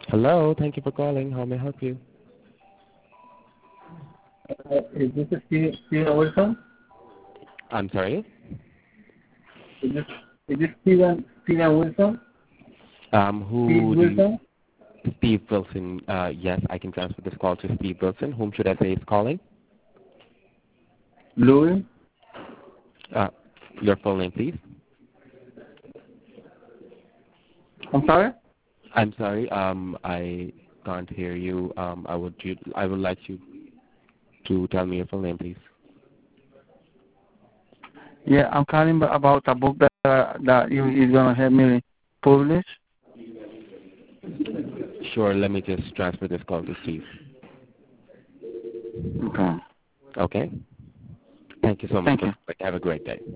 Hello, thank you for calling. How may I help you? Is this Steven Wilson? I'm sorry. Is this Steven Wilson? Steve Who do you? Wilson? Steve Wilson. Yes, I can transfer this call to Steve Wilson. Whom should I say is calling? Louis? Uh, your full name, please. I'm sorry? I'm sorry. I can't hear you. I would like you to tell me your full name, please. Yeah, I'm calling about a book that you is gonna help me publish. Sure. Let me just transfer this call to Steve. Okay. Okay. Thank you so much. Thank you. Have a great day.